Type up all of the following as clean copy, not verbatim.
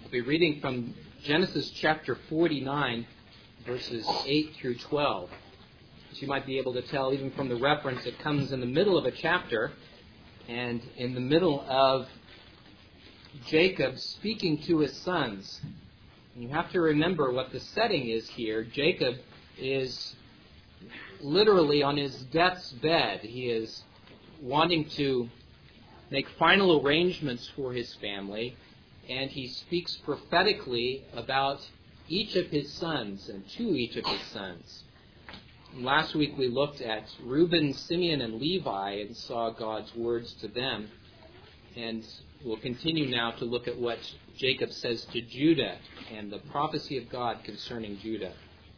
We're reading from Genesis chapter 49, verses 8 through 12. As you might be able to tell, even from the reference, it comes in the middle of a chapter and in the middle of Jacob speaking to his sons. And you have to remember what the setting is here. Jacob is literally on his death's bed. He is wanting to make final arrangements for his family, and he speaks prophetically about each of his sons and to each of his sons. And last week we looked at Reuben, Simeon, and Levi and saw God's words to them. And we'll continue now to look at what Jacob says to Judah and the prophecy of God concerning Judah.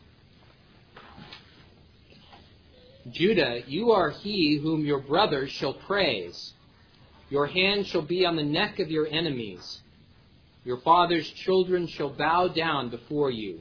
Judah, you are he whom your brothers shall praise. Your hand shall be on the neck of your enemies. Your father's children shall bow down before you.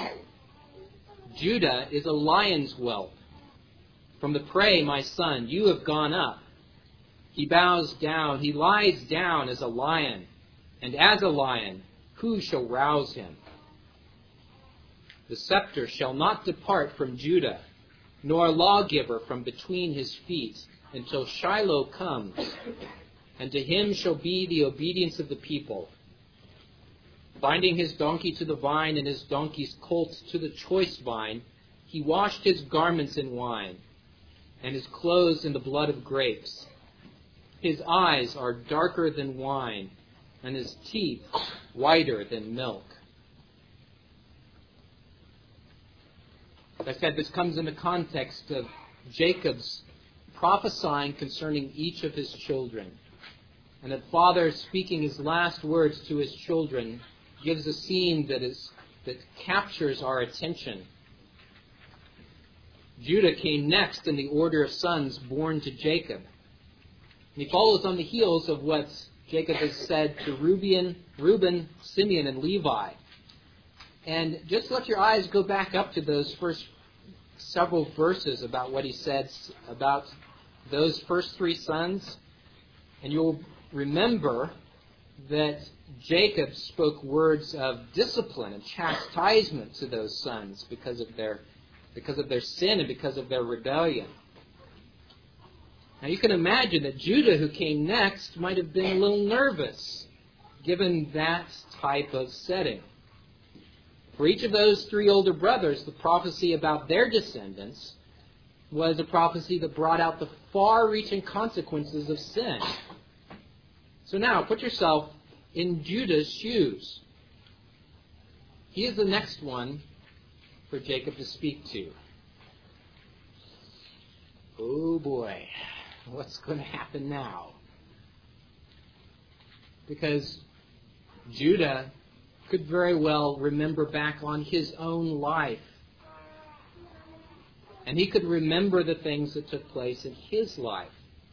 Judah is a lion's whelp. From the prey, my son, you have gone up. He bows down, he lies down as a lion, and as a lion, who shall rouse him? The scepter shall not depart from Judah, nor a lawgiver from between his feet, until Shiloh comes, and to him shall be the obedience of the people. Binding his donkey to the vine and his donkey's colt to the choice vine, he washed his garments in wine, and his clothes in the blood of grapes. His eyes are darker than wine, and his teeth whiter than milk. As I said, this comes in the context of Jacob's prophesying concerning each of his children. And that father speaking his last words to his children gives a scene that captures our attention. Judah came next in the order of sons born to Jacob. And he follows on the heels of what Jacob has said to Reuben, Simeon, and Levi. And just let your eyes go back up to those first several verses about what he said about those first three sons. And you'll remember that Jacob spoke words of discipline and chastisement to those sons because of their sin and because of their rebellion. Now you can imagine that Judah, who came next, might have been a little nervous given that type of setting. For each of those three older brothers, the prophecy about their descendants was a prophecy that brought out the far-reaching consequences of sin. So now, put yourself in Judah's shoes. He is the next one for Jacob to speak to. Oh boy, what's going to happen now? Because Judah could very well remember back on his own life. And he could remember the things that took place in his life.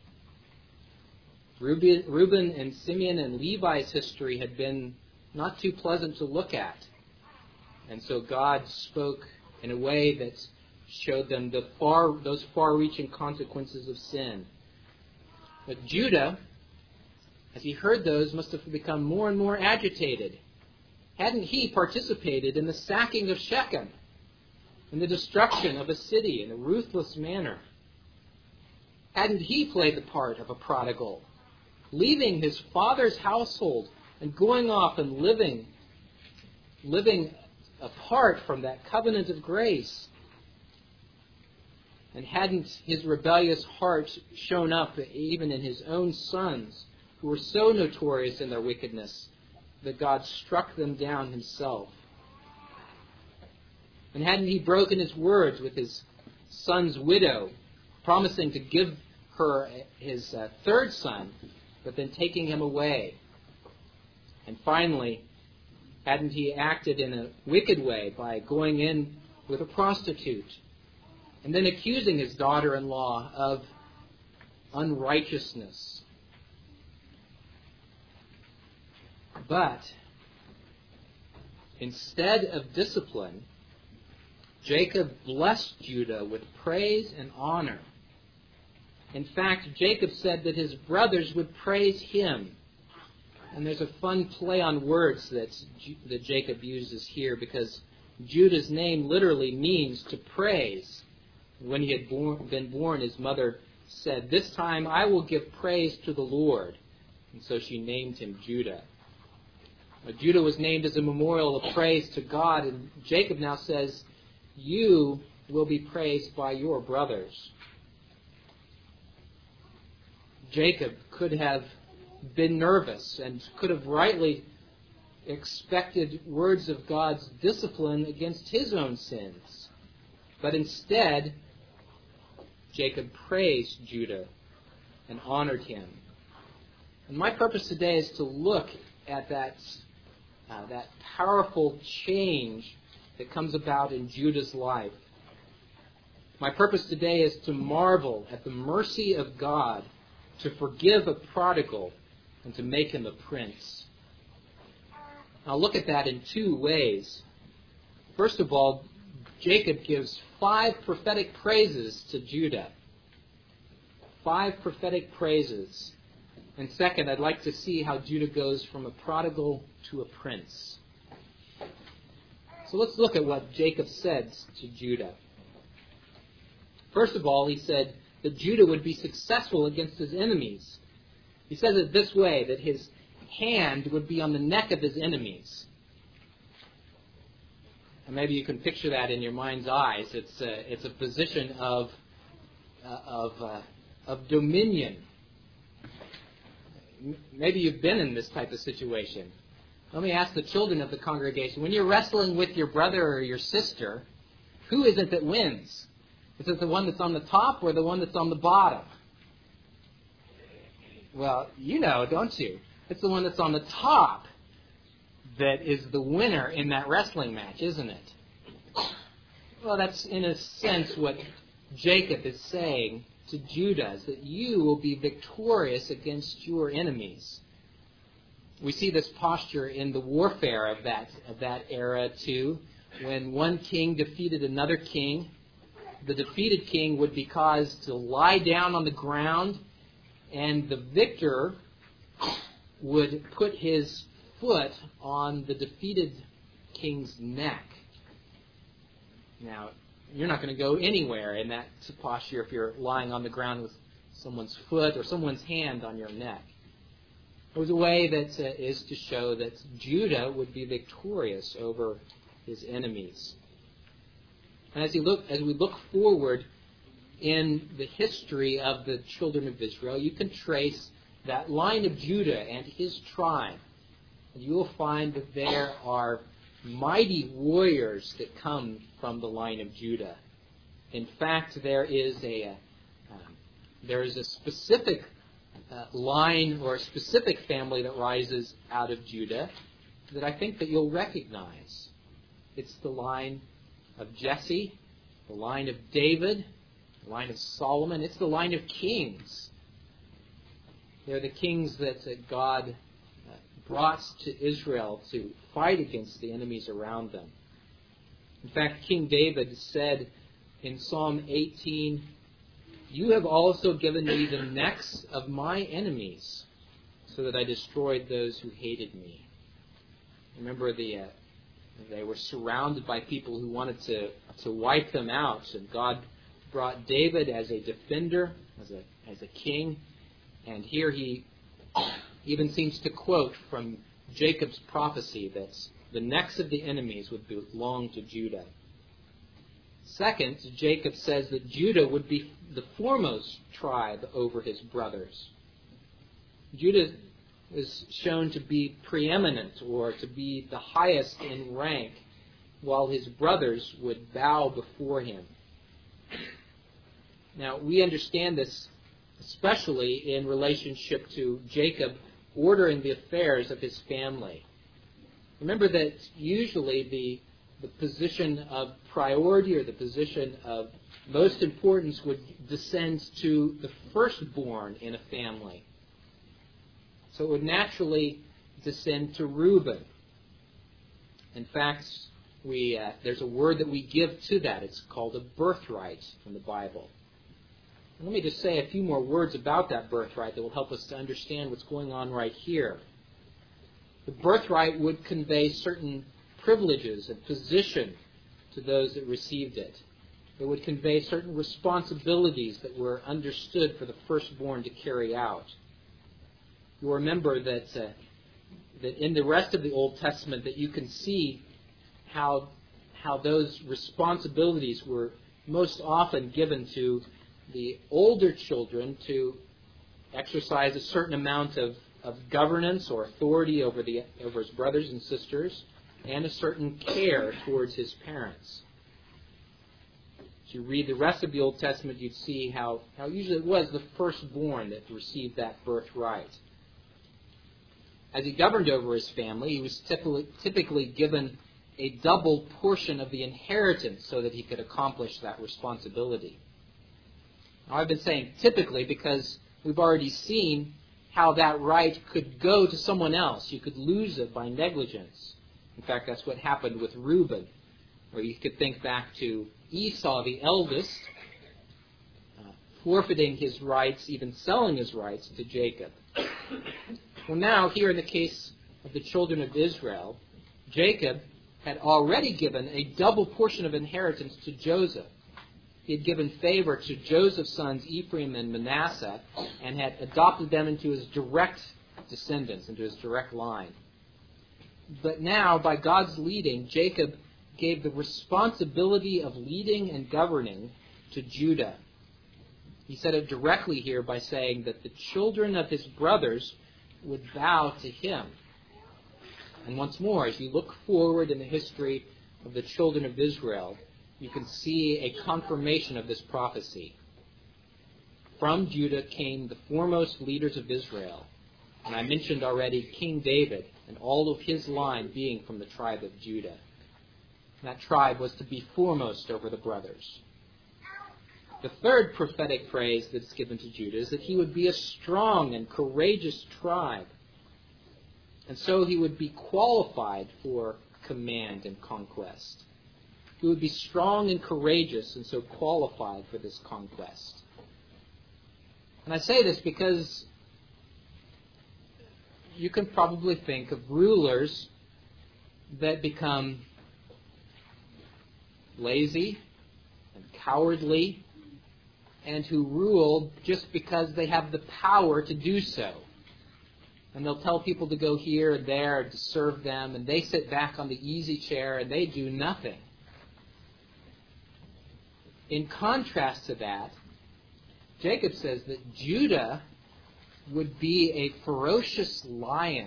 Reuben and Simeon and Levi's history had been not too pleasant to look at. And so God spoke in a way that showed them those far-reaching consequences of sin. But Judah, as he heard those, must have become more and more agitated. Hadn't he participated in the sacking of Shechem, in the destruction of a city in a ruthless manner? Hadn't he played the part of a prodigal, leaving his father's household and going off and living apart from that covenant of grace? And hadn't his rebellious heart shown up even in his own sons, who were so notorious in their wickedness that God struck them down himself? And hadn't he broken his words with his son's widow, promising to give her his third son, but then taking him away? And finally, hadn't he acted in a wicked way by going in with a prostitute and then accusing his daughter-in-law of unrighteousness? But instead of discipline, Jacob blessed Judah with praise and honor. In fact, Jacob said that his brothers would praise him And there's a fun play on words that Jacob uses here, because Judah's name literally means to praise. When he had been born, his mother said, "This time I will give praise to the Lord." And so she named him Judah. Judah was named as a memorial of praise to God, and Jacob now says, "You will be praised by your brothers." Jacob could have been nervous and could have rightly expected words of God's discipline against his own sins. But instead, Jacob praised Judah and honored him. And my purpose today is to look at that powerful change that comes about in Judah's life. My purpose today is to marvel at the mercy of God to forgive a prodigal and to make him a prince. I'll look at that in two ways. First of all, Jacob gives 5 prophetic praises to Judah. 5 prophetic praises. And second, I'd like to see how Judah goes from a prodigal to a prince. So let's look at what Jacob said to Judah. First of all, he said that Judah would be successful against his enemies. He says it this way, that his hand would be on the neck of his enemies. And maybe you can picture that in your mind's eyes. It's a position of dominion. Maybe you've been in this type of situation. Let me ask the children of the congregation, when you're wrestling with your brother or your sister, who is it that wins? Is it the one that's on the top or the one that's on the bottom? Well, you know, don't you? It's the one that's on the top that is the winner in that wrestling match, isn't it? Well, that's in a sense what Jacob is saying to Judah, is that you will be victorious against your enemies. We see this posture in the warfare of that era too. When one king defeated another king, the defeated king would be caused to lie down on the ground, and the victor would put his foot on the defeated king's neck. Now, you're not going to go anywhere in that posture if you're lying on the ground with someone's foot or someone's hand on your neck. It was a way that is to show that Judah would be victorious over his enemies. And as we look forward in the history of the children of Israel, you can trace that line of Judah and his tribe. And you will find that there are mighty warriors that come from the line of Judah. In fact, there is a specific line or a specific family that rises out of Judah that I think that you'll recognize. It's the line of Jesse, the line of David, the line of Solomon. It's the line of kings. They're the kings that God brought to Israel to fight against the enemies around them. In fact, King David said in Psalm 18, "You have also given me the necks of my enemies, so that I destroyed those who hated me." Remember, they were surrounded by people who wanted to wipe them out, and God brought David as a defender, as a king, and here he even seems to quote from Jacob's prophecy that the necks of the enemies would belong to Judah. Second, Jacob says that Judah would be the foremost tribe over his brothers. Judah is shown to be preeminent, or to be the highest in rank, while his brothers would bow before him. Now, we understand this especially in relationship to Jacob ordering the affairs of his family. Remember that usually the position of priority, or the position of most importance, would descend to the firstborn in a family. So it would naturally descend to Reuben. In fact, there's a word that we give to that. It's called a birthright in the Bible. And let me just say a few more words about that birthright that will help us to understand what's going on right here. The birthright would convey certain privileges and position to those that received it. It would convey certain responsibilities that were understood for the firstborn to carry out. You'll remember that in the rest of the Old Testament that you can see how those responsibilities were most often given to the older children to exercise a certain amount of governance or authority over his brothers and sisters, and a certain care towards his parents. As you read the rest of the Old Testament, you'd see how usually it was the firstborn that received that birthright. As he governed over his family, he was typically given a double portion of the inheritance so that he could accomplish that responsibility. Now, I've been saying typically because we've already seen how that right could go to someone else. You could lose it by negligence. In fact, that's what happened with Reuben, where you could think back to Esau, the eldest, forfeiting his rights, even selling his rights to Jacob. Well, now, here in the case of the children of Israel, Jacob had already given a double portion of inheritance to Joseph. He had given favor to Joseph's sons Ephraim and Manasseh and had adopted them into his direct descendants, into his direct line. But now, by God's leading, Jacob gave the responsibility of leading and governing to Judah. He said it directly here by saying that the children of his brothers would bow to him. And once more, as you look forward in the history of the children of Israel, you can see a confirmation of this prophecy. From Judah came the foremost leaders of Israel. And I mentioned already King David and all of his line being from the tribe of Judah. And that tribe was to be foremost over the brothers. The third prophetic phrase that is given to Judah is that he would be a strong and courageous tribe. And so he would be qualified for command and conquest. He would be strong and courageous and so qualified for this conquest. And I say this because you can probably think of rulers that become lazy and cowardly and who rule just because they have the power to do so. And they'll tell people to go here and there to serve them, and they sit back on the easy chair and they do nothing. In contrast to that, Jacob says that Judah would be a ferocious lion.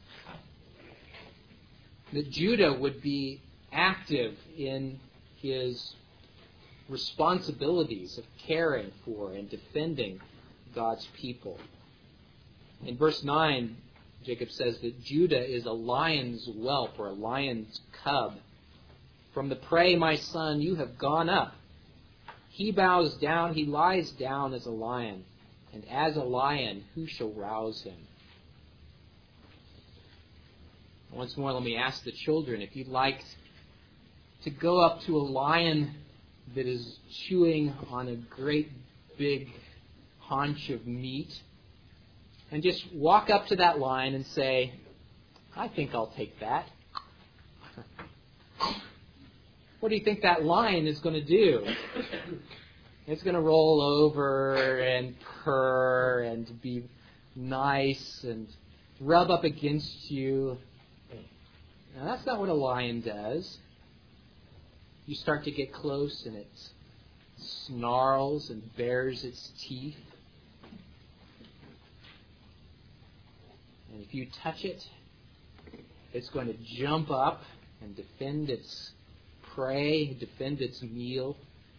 That Judah would be active in his responsibilities of caring for and defending God's people. In verse 9, Jacob says that Judah is a lion's whelp or a lion's cub. From the prey, my son, you have gone up. He bows down, he lies down as a lion. And as a lion, who shall rouse him? Once more, let me ask the children, if you'd like to go up to a lion that is chewing on a great big haunch of meat, and just walk up to that lion and say, I think I'll take that. What do you think that lion is going to do? It's going to roll over and purr and be nice and rub up against you. Now, that's not what a lion does. You start to get close and it snarls and bares its teeth. And if you touch it, it's going to jump up and defend its prey, defend its meal.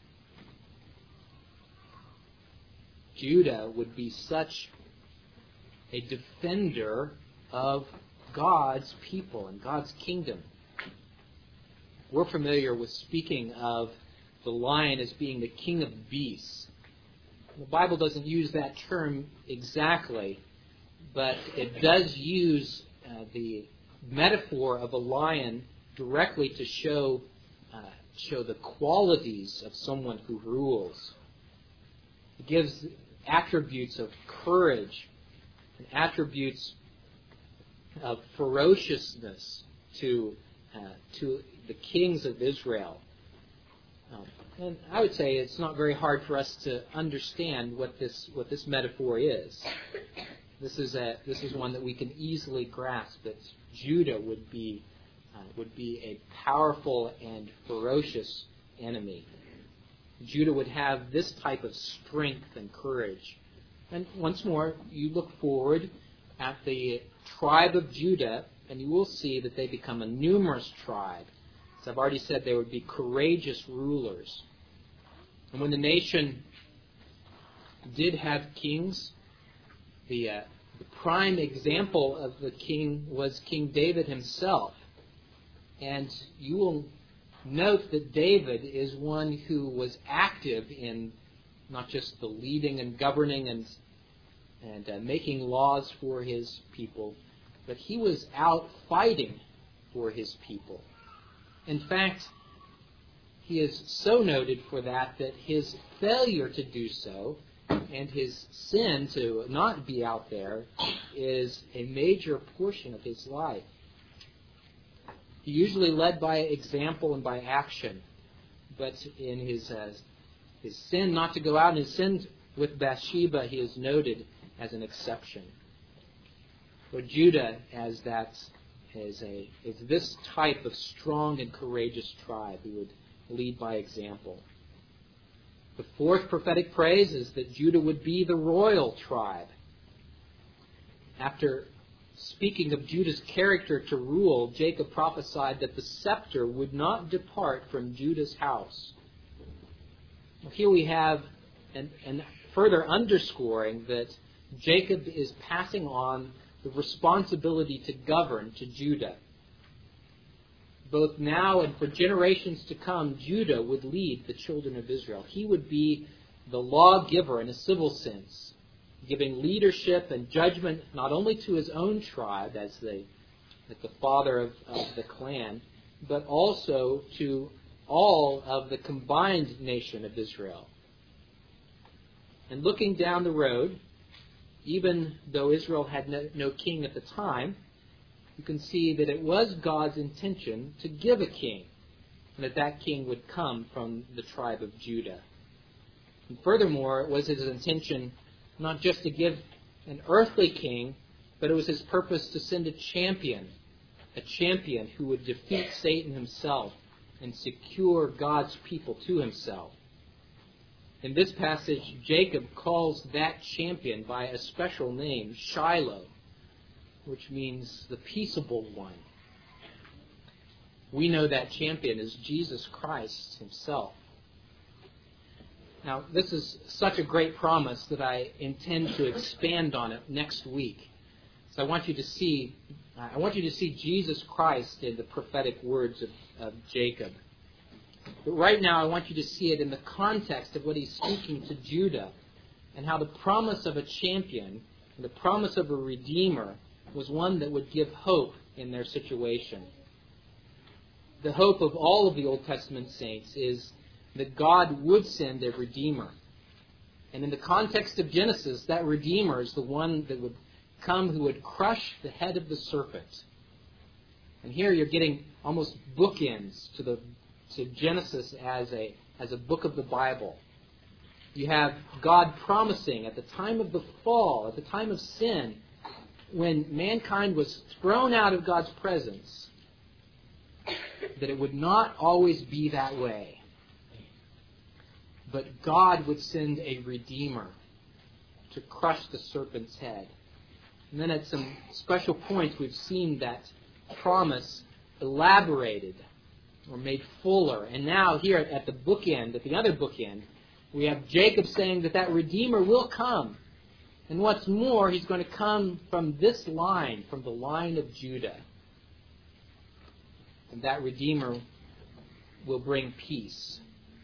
Judah would be such a defender of God's people and God's kingdom. We're familiar with speaking of the lion as being the king of beasts. The Bible doesn't use that term exactly, but it does use the metaphor of a lion directly to show the qualities of someone who rules. It gives attributes of courage and attributes of ferociousness to the kings of Israel. And I would say it's not very hard for us to understand what this metaphor is. This is one that we can easily grasp, that Judah would be a powerful and ferocious enemy. Judah would have this type of strength and courage. And once more, you look forward at the tribe of Judah, and you will see that they become a numerous tribe. As I've already said, they would be courageous rulers. And when the nation did have kings, the prime example of the king was King David himself. And you will note that David is one who was active in not just the leading and governing and making laws for his people, but he was out fighting for his people. In fact, he is so noted for that his failure to do so and his sin to not be out there is a major portion of his life. He usually led by example and by action, but in his sin not to go out and his sin with Bathsheba, he is noted as an exception. But Judah is this type of strong and courageous tribe who would lead by example. The fourth prophetic praise is that Judah would be the royal tribe. After speaking of Judah's character to rule, Jacob prophesied that the scepter would not depart from Judah's house. Here we have, and further underscoring that Jacob is passing on the responsibility to govern to Judah. Both now and for generations to come, Judah would lead the children of Israel. He would be the lawgiver in a civil sense, giving leadership and judgment not only to his own tribe as the father of the clan, but also to all of the combined nation of Israel. And looking down the road, even though Israel had no king at the time, you can see that it was God's intention to give a king, and that king would come from the tribe of Judah. And furthermore, it was his intention not just to give an earthly king, but it was his purpose to send a champion who would defeat Satan himself and secure God's people to himself. In this passage, Jacob calls that champion by a special name, Shiloh, which means the peaceable one. We know that champion is Jesus Christ himself. Now, this is such a great promise that I intend to expand on it next week. So I want you to see Jesus Christ in the prophetic words of Jacob. But right now, I want you to see it in the context of what he's speaking to Judah and how the promise of a champion, the promise of a redeemer, was one that would give hope in their situation. The hope of all of the Old Testament saints is that God would send a redeemer. And in the context of Genesis, that redeemer is the one that would come who would crush the head of the serpent. And here you're getting almost bookends to Genesis as a book of the Bible. You have God promising at the time of the fall, at the time of sin, when mankind was thrown out of God's presence, that it would not always be that way. But God would send a redeemer to crush the serpent's head. And then at some special points, we've seen that promise elaborated or made fuller. And now here at the bookend, at the other bookend, we have Jacob saying that redeemer will come. And what's more, he's going to come from this line, from the line of Judah. And that redeemer will bring peace.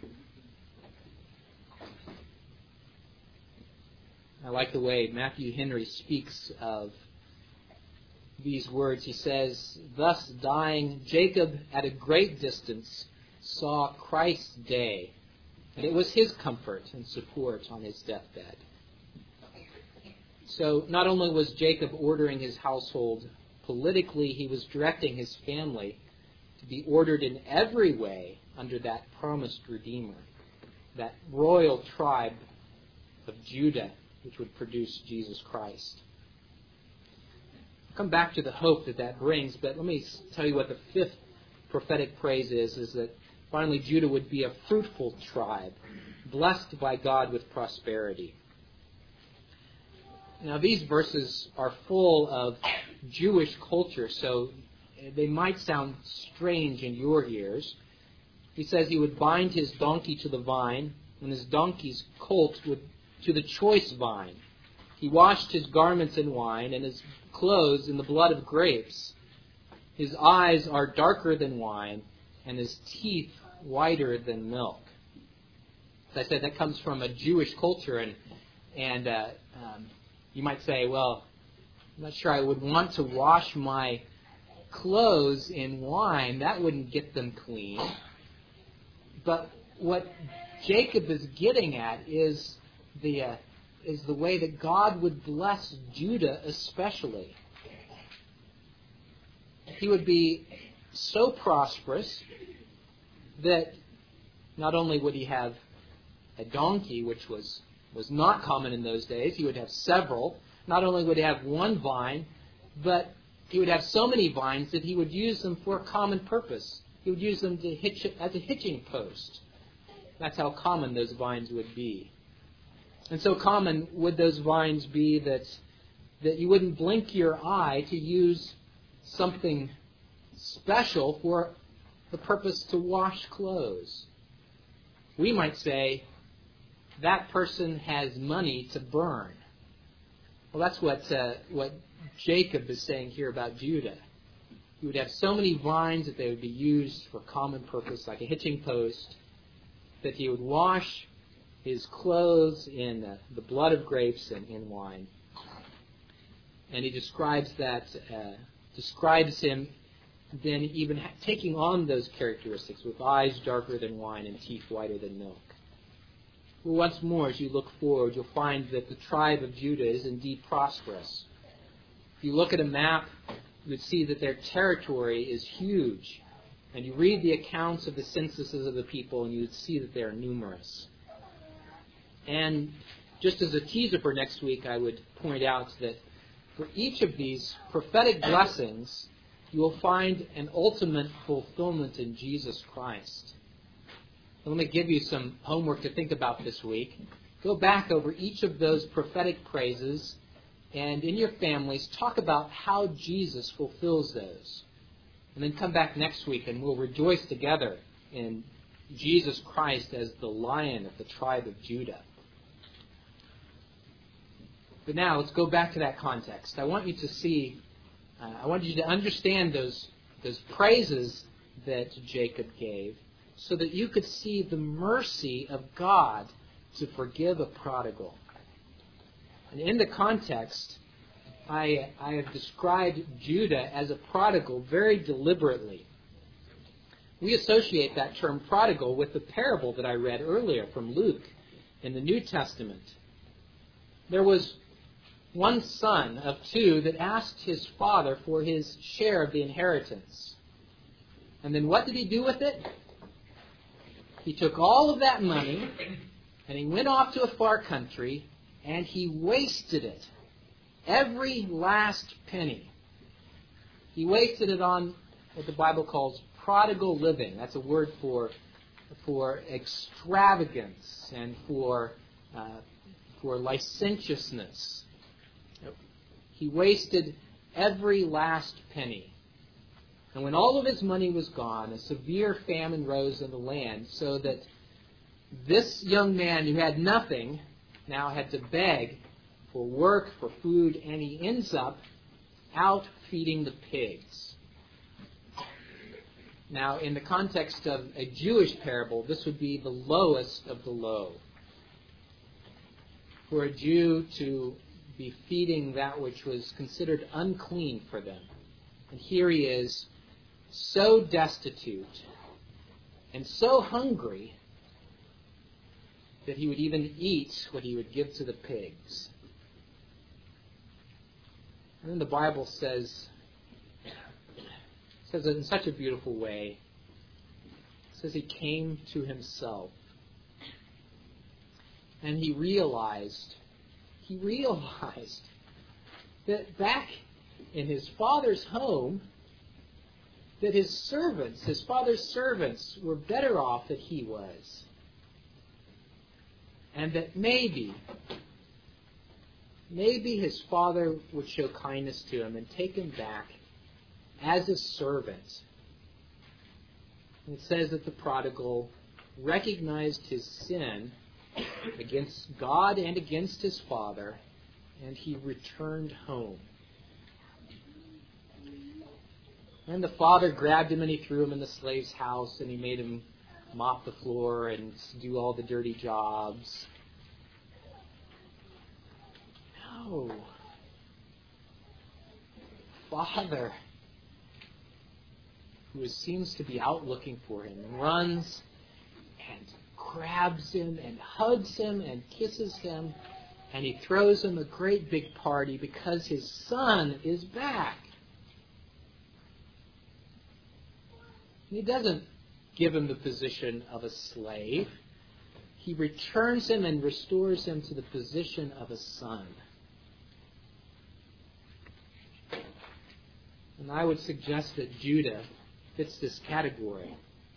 I like the way Matthew Henry speaks of these words. He says, "Thus dying, Jacob at a great distance saw Christ's day, and it was his comfort and support on his deathbed." So not only was Jacob ordering his household politically he was directing his family to be ordered in every way under that promised Redeemer, that royal tribe of Judah, which would produce Jesus Christ. I'll come back to the hope that brings, but let me tell you what the fifth prophetic praise is that finally Judah would be a fruitful tribe, blessed by God with prosperity. Now these verses are full of Jewish culture, so they might sound strange in your ears. He says he would bind his donkey to the vine, and his donkey's colt to the choice vine. He washed his garments in wine, and his clothes in the blood of grapes. His eyes are darker than wine, and his teeth whiter than milk. As I said, that comes from a Jewish culture, and you might say, well, I'm not sure I would want to wash my clothes in wine. That wouldn't get them clean. But what Jacob is getting at is the way that God would bless Judah especially. He would be so prosperous that not only would he have a donkey, which was not common in those days, he would have several. Not only would he have one vine, but he would have so many vines that he would use them for a common purpose. He would use them to hitch as a hitching post. That's how common those vines would be. And so common would those vines be that you wouldn't blink your eye to use something special for the purpose to wash clothes. We might say, that person has money to burn. Well, that's what Jacob is saying here about Judah. He would have so many vines that they would be used for common purpose, like a hitching post, that he would wash his clothes in the blood of grapes and in wine. And he describes him then even taking on those characteristics with eyes darker than wine and teeth whiter than milk. Well, once more, as you look forward, you'll find that the tribe of Judah is indeed prosperous. If you look at a map, you would see that their territory is huge. And you read the accounts of the censuses of the people, and you would see that they are numerous. And just as a teaser for next week, I would point out that for each of these prophetic blessings, you will find an ultimate fulfillment in Jesus Christ. Let me give you some homework to think about this week. Go back over each of those prophetic praises, and in your families, talk about how Jesus fulfills those. And then come back next week and we'll rejoice together in Jesus Christ as the Lion of the tribe of Judah. But now let's go back to that context. I want you to understand those praises that Jacob gave so that you could see the mercy of God to forgive a prodigal. And in the context, I have described Judah as a prodigal very deliberately. We associate that term prodigal with the parable that I read earlier from Luke in the New Testament. There was one son of two that asked his father for his share of the inheritance. And then what did he do with it? He took all of that money and he went off to a far country and he wasted it. Every last penny. He wasted it on what the Bible calls prodigal living. That's a word for extravagance and for licentiousness. He wasted every last penny. And when all of his money was gone, a severe famine rose in the land, so that this young man who had nothing now had to beg for work, for food, and he ends up out feeding the pigs. Now, in the context of a Jewish parable, this would be the lowest of the low. For a Jew to be feeding that which was considered unclean for them. And here he is, so destitute and so hungry that he would even eat what he would give to the pigs. And then the Bible says says it in such a beautiful way. It says he came to himself. And he realized that back in his father's home, that his father's servants were better off than he was. And that maybe his father would show kindness to him and take him back as a servant. And it says that the prodigal recognized his sin against God and against his father, and he returned home. And the father grabbed him and he threw him in the slave's house, and he made him mop the floor and do all the dirty jobs. No. Father, who seems to be out looking for him, runs and grabs him and hugs him and kisses him, and he throws him a great big party because his son is back. He doesn't give him the position of a slave. He returns him and restores him to the position of a son. And I would suggest that Judah fits this category.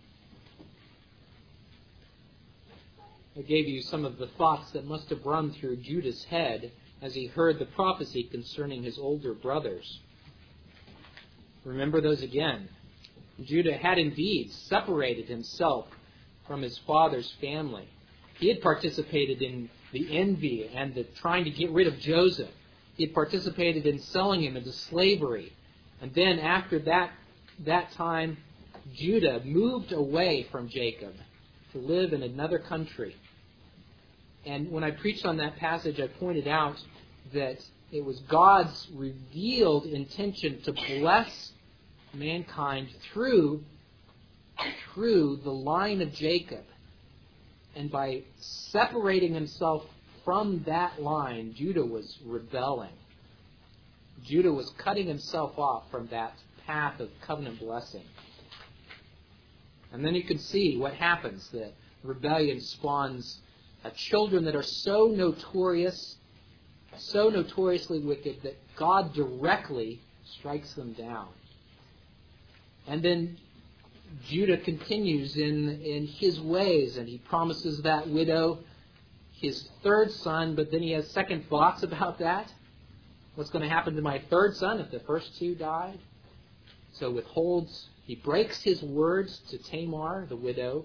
I gave you some of the thoughts that must have run through Judah's head as he heard the prophecy concerning his older brothers. Remember those again. Judah had indeed separated himself from his father's family. He had participated in the envy and the trying to get rid of Joseph. He had participated in selling him into slavery. And then after that time, Judah moved away from Jacob to live in another country. And when I preached on that passage, I pointed out that it was God's revealed intention to bless mankind through the line of Jacob. And by separating himself from that line, Judah was rebelling. Judah was cutting himself off from that path of covenant blessing. And then you can see what happens. That rebellion spawns children that are so notorious, so notoriously wicked, that God directly strikes them down. And then Judah continues in his ways, and he promises that widow his third son, but then he has second thoughts about that. What's going to happen to my third son if the first two died? So he breaks his words to Tamar, the widow.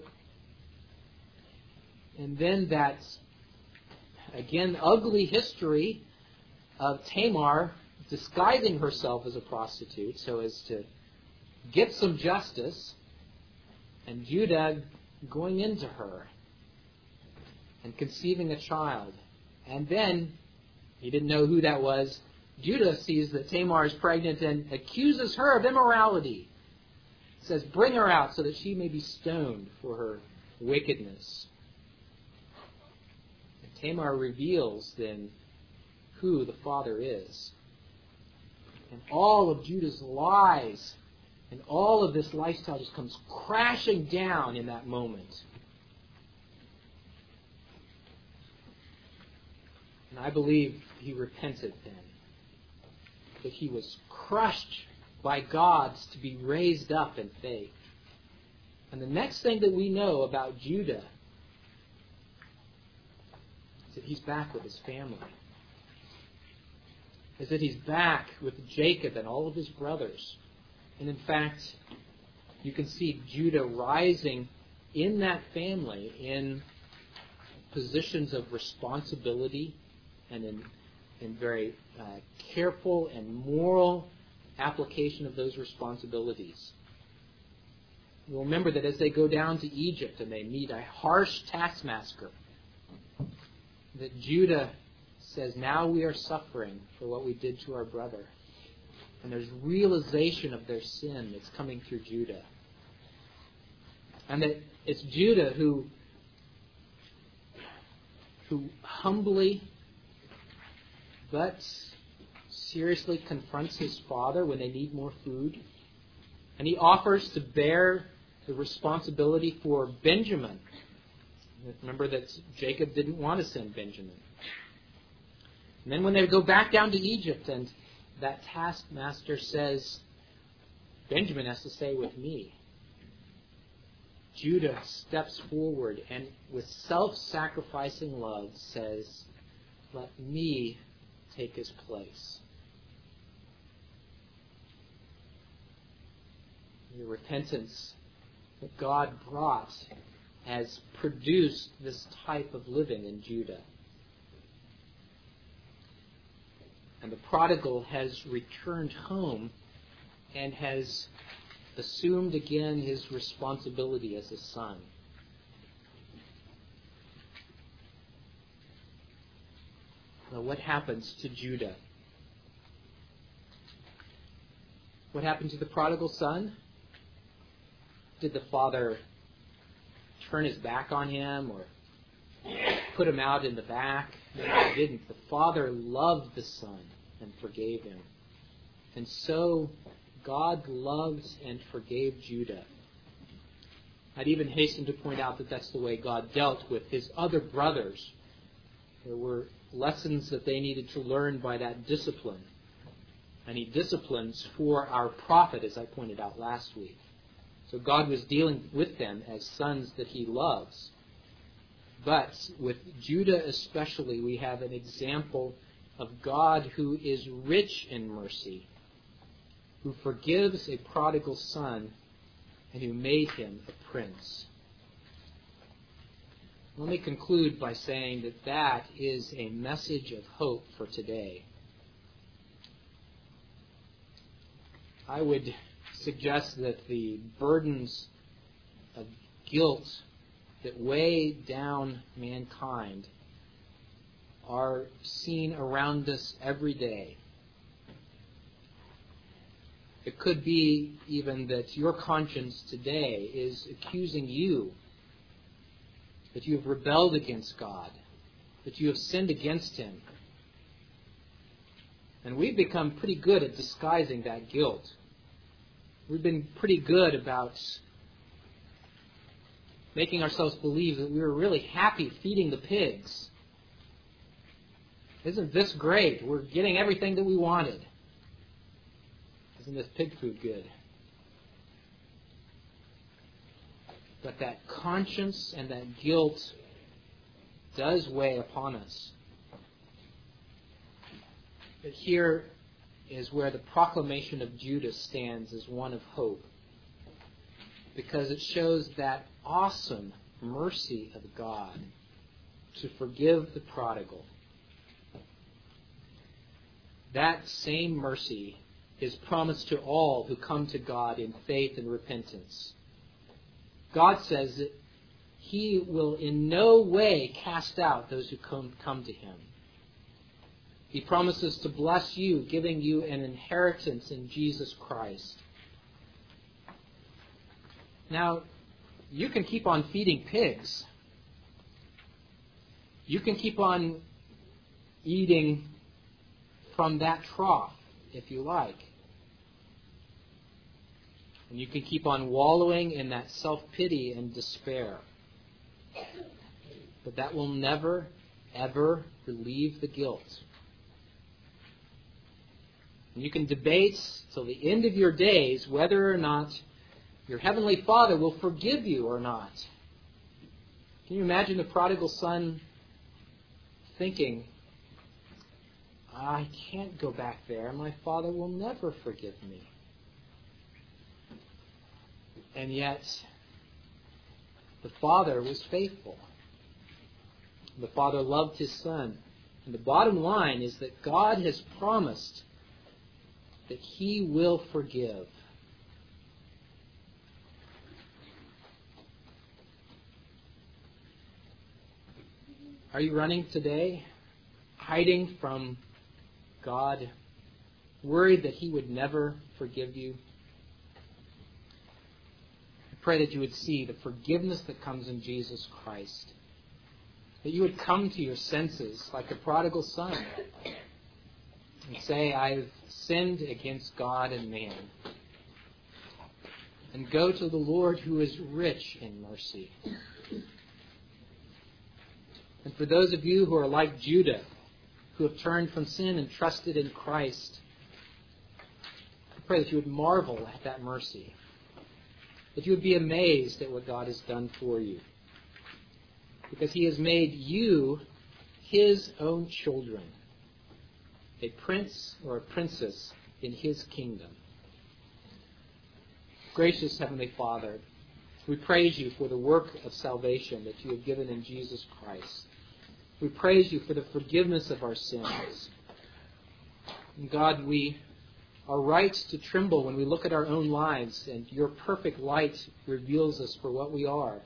And then that, again, ugly history of Tamar disguising herself as a prostitute so as to get some justice, and Judah going into her and conceiving a child. And then, he didn't know who that was, Judah sees that Tamar is pregnant and accuses her of immorality. He says, bring her out so that she may be stoned for her wickedness. And Tamar reveals then who the father is. And all of Judah's lies and all of this lifestyle just comes crashing down in that moment. And I believe he repented then. That he was crushed by God to be raised up in faith. And the next thing that we know about Judah is that he's back with his family. Is that he's back with Jacob and all of his brothers. And in fact, you can see Judah rising in that family in positions of responsibility and in very careful and moral application of those responsibilities. You'll remember that as they go down to Egypt and they meet a harsh taskmaster, that Judah says, now we are suffering for what we did to our brother. And there's realization of their sin that's coming through Judah. And that it's Judah who humbly but seriously confronts his father when they need more food. And he offers to bear the responsibility for Benjamin. Remember that Jacob didn't want to send Benjamin. And then when they go back down to Egypt and that taskmaster says, Benjamin has to stay with me, Judah steps forward and with self-sacrificing love says, let me take his place. The repentance that God brought has produced this type of living in Judah. And the prodigal has returned home and has assumed again his responsibility as a son. Now, what happens to Judah? What happened to the prodigal son? Did the father turn his back on him or put him out in the back? No, he didn't. The father loved the son and forgave him. And so God loved and forgave Judah. I'd even hasten to point out that that's the way God dealt with his other brothers. There were lessons that they needed to learn by that discipline. And he disciplines for our profit, as I pointed out last week. So God was dealing with them as sons that he loves. But with Judah especially, we have an example of God who is rich in mercy, who forgives a prodigal son and who made him a prince. Let me conclude by saying that that is a message of hope for today. I would suggest that the burdens of guilt that weigh down mankind are seen around us every day. It could be even that your conscience today is accusing you that you have rebelled against God, that you have sinned against him. And we've become pretty good at disguising that guilt. We've been pretty good about making ourselves believe that we were really happy feeding the pigs. Isn't this great? We're getting everything that we wanted. Isn't this pig food good? But that conscience and that guilt does weigh upon us. But here is where the proclamation of Judah stands as one of hope, because it shows that awesome mercy of God to forgive the prodigal. That same mercy is promised to all who come to God in faith and repentance. God says that he will in no way cast out those who come to him. He promises to bless you, giving you an inheritance in Jesus Christ. Now, you can keep on feeding pigs. You can keep on eating from that trough, if you like. And you can keep on wallowing in that self-pity and despair. But that will never, ever relieve the guilt. And you can debate till the end of your days whether or not your Heavenly Father will forgive you or not. Can you imagine the prodigal son thinking, I can't go back there. My Father will never forgive me. And yet, the Father was faithful. The Father loved his Son. And the bottom line is that God has promised that he will forgive. Are you running today, hiding from God, worried that he would never forgive you? I pray that you would see the forgiveness that comes in Jesus Christ. That you would come to your senses like the prodigal son and say, I've sinned against God and man. and go to the Lord who is rich in mercy. And for those of you who are like Judah, who have turned from sin and trusted in Christ, I pray that you would marvel at that mercy, that you would be amazed at what God has done for you, because He has made you His own children, a prince or a princess in His kingdom. Gracious Heavenly Father, we praise you for the work of salvation that you have given in Jesus Christ. We praise you for the forgiveness of our sins. And God, we are right to tremble when we look at our own lives, and your perfect light reveals us for what we are.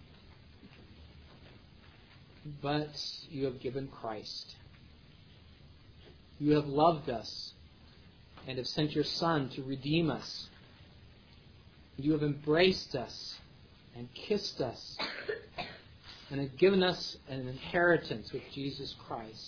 But you have given Christ. You have loved us and have sent your Son to redeem us. You have embraced us and kissed us and have given us an inheritance with Jesus Christ.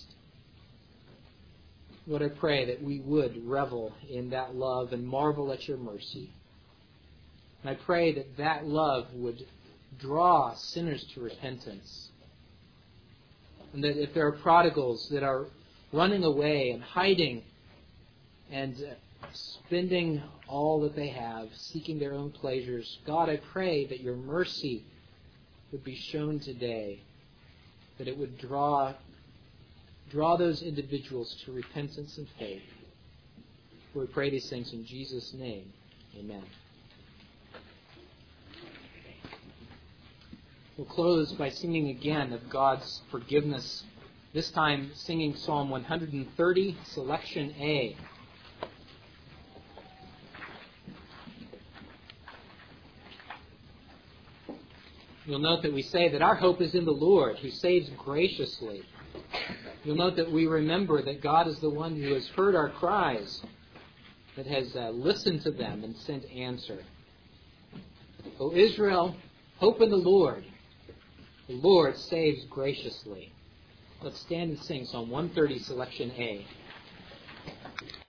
Lord, I pray that we would revel in that love and marvel at your mercy. And I pray that that love would draw sinners to repentance. And that if there are prodigals that are running away and hiding and spending all that they have, seeking their own pleasures, God, I pray that your mercy would be shown today, that it would draw those individuals to repentance and faith. We pray these things in Jesus' name. Amen. We'll close by singing again of God's forgiveness, this time singing Psalm 130, Selection A. You'll note that we say that our hope is in the Lord, who saves graciously. You'll note that we remember that God is the one who has heard our cries, that has listened to them and sent answer. O Israel, hope in the Lord. The Lord saves graciously. Let's stand and sing Psalm 130, Selection A.